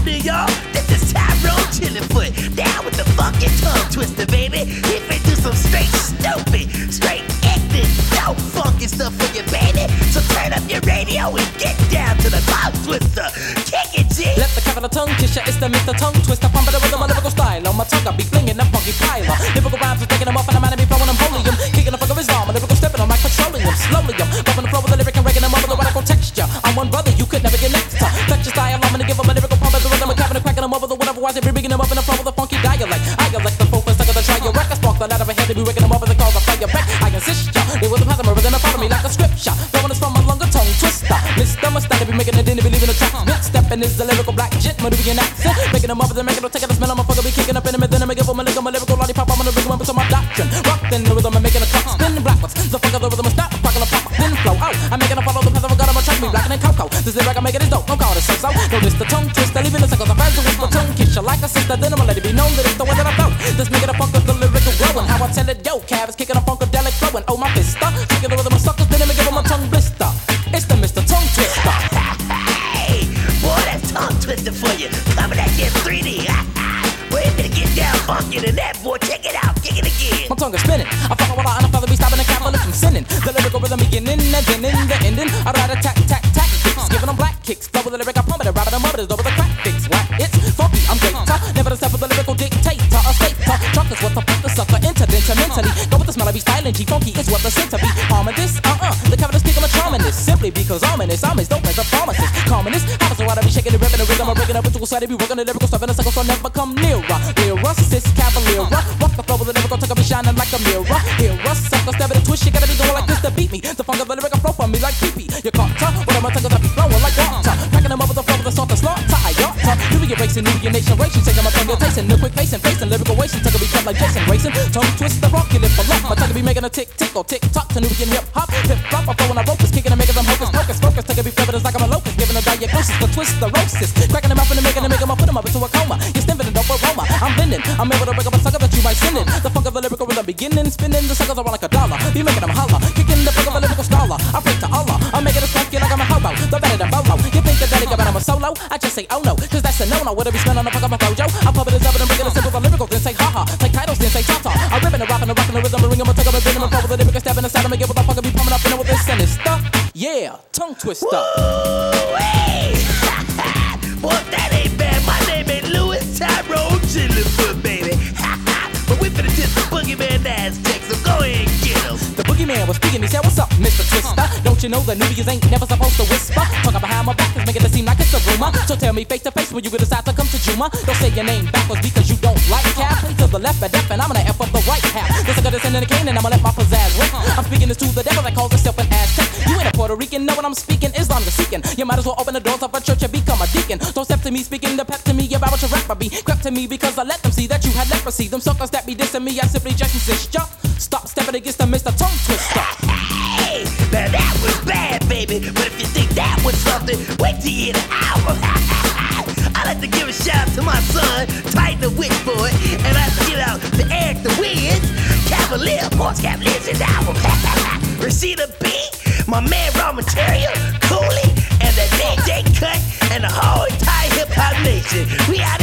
happening, y'all? This is Tyrone Chillifoot, down with the funky tongue twister, baby. He finna do some straight stupid, straight acting, no funky stuff for you, baby. So turn up your radio and get down to the tongue twister. Kick it, G. Let the capital tongue kiss ya, it's the Mr. Tongue Twister. Pumping it with my lyrical style. On my tongue, I be flinging them funky pile. Lyrical rhymes are taking them up, and I'm out of me throwing them holium. Kicking the fuck of his arm, a lyrical stepping on my petroleum. Slowly, I'm bumping the flow with the lyric and raking them up with the radical texture. I'm one brother, you could never get next to. Touch your style, I'm gonna give them a lyrical pump at the rhythm. I'm capping and cracking them over the whatever, wise, every rigging them up in the flow with a funky dialect. I elect the focus, like the try your record. Spark the ladder ahead to be waking them up as they call the fire back. I insist, ya, they was a pattern, then follow me like a scripture. Throwing us from a longer tongue twister. Mr. Mustard, be making it in, be leaving the track. Mid stepping is the lyrical black gent, maneuvering accent. Making them up, then making them take it, smell. I'm a fucker, be kicking up in them, and then I'm give them a lick of my lyrical lollipop. I'm gonna rig them up to my doctrine. Rockin' the rhythm and making a clock spin backwards. The fuck of the rhythm is stop, cracking a pop, then flow out. I'm making a follow the path of a god, I'm a track me blackin' and cocoa. This lyric I make it is dope, don't call it so. No, this the tongue twister, leaving the circles of fans with the tongue kiss you like a sister. Then I'ma let it be known that it's the way that I flow. This making a funk of the lyrical growing. How I tell it, yo, Cav is kicking a funkadelic flowing. Oh, my fister, kicking the rhythm of suckers, then I'ma give them a tongue blister. It's the Mr. Tongue Twister. Hey, boy, that's tongue twister for you. Coming at you in 3D. We're gonna get down funky to that, boy. Check it out, kick it again. My tongue is spinning. I fuck a lot and I feel be stopping the capital from sinning. The lyrical rhythm beginning and then in the ending. I ride a tack, tack, tack kicks, giving them black kicks. Flow with the lyric, I pump it, rapping them up, it's over the crack fix. Whack, it's funky, I'm great. Never the step of the lyrical dictator, a stater. Truck is what the fuck the sucker interdimensionally. Go with the smell, I be styling. G funky is what the center be. Harming this, the capital's kicking my charming this. Simply because I'm in this, I'm as dope as a pharmacist. Calming this, how does the water be shaking the ripping the rhythm? I'm breaking up into a side, be working the lyrical stuff in a circle, so never come nearer. Sis Cavalier, walk the flow with the lyrical, take up and shining like a mirror. Hear us, sucker, stab it and twist, you gotta be going like this to beat me. The funk of the lyrical flow from me like pee-pee. You caught her, with my tongues I be flowing like water. Cracking them up with the flow with the salt and slaughter. I got her, you be erasing, new your nation racing. Taking my tongue, you're tasting, no quick facing, facing lyrical wasting. Tongue be cut like Jason racing. Tongue twist the rock, you live for luck. My tongue be making a tick, tick, or tick, tock to Nubian hip hop. Hip flop, I'm throwing a rope, is kicking and making them hocus pocus, focus. Tongue be flipping, it's like I'm a locust, giving a diagnosis for twist the roasts. Cracking them up and making them put them up into a coma. You're sniffing a dope aroma, I'm blending, I'm able to break up a sucker that you might send it. The funk of the lyrical rhythm beginning, spinning the suckers around like a dollar. Be making them holler, kicking the funk of a lyrical scholar. I pray to Allah, I'm making it funky like I'm a hobo. The better than Bolo. You think that but I'm a solo? I just say oh no, cause that's a no-no. Would it be spinning on the fuck of my flojo? I pump it as evident, breaking the simple the lyrical, then say ha-ha. Take titles, then say ta-ta. I'm ripping and rocking the rhythm, ring 'em, take up a bend 'em, and with the lyrical step in the side of me, get what the fuck I be pumping up in it with this sinister. Yeah, tongue twister. Woo-wee. Boy, that ain't bad. My name ain't Louis Tyrone Chillifoot, baby. But we finna test the boogeyman Aztec, so go ahead and get him. The boogeyman was speaking, he said, what's up, Mr. Twister? Don't you know the newbies ain't never supposed to whisper? Talking behind my back is making it seem like it's a rumor. So tell me face to face when you decide to come to Juma. Don't say your name backwards because you don't like cap. Play to the left and deaf, and I'm gonna F up the right half. This I got this in the cane, and I'ma let my pizzazz rip. I'm speaking this to the devil that calls himself an Aztec. You ain't a Puerto Rican, know what I'm speaking? Islam you're seeking. You might as well open the doors of a church and become a deacon. Don't step to me speaking the pep to me about what your rapper be. Crept to me because I let them see that you had leprosy. Them suckers that be dissing me, I simply just insist ya. Stop stepping against the Mr. Tongue Twister. Hey, now that was bad, baby. But if you think that was something, wait till you hear the album. I like to give a shout out to my son, Titan the Witchboy, and I like to give out to Eric the Wiz, Cavalier, Morse Cavalier's his album. Rashida B, my man Raw Material, Cooley, and the DJ Cut, and the whole entire hip hop nation. We out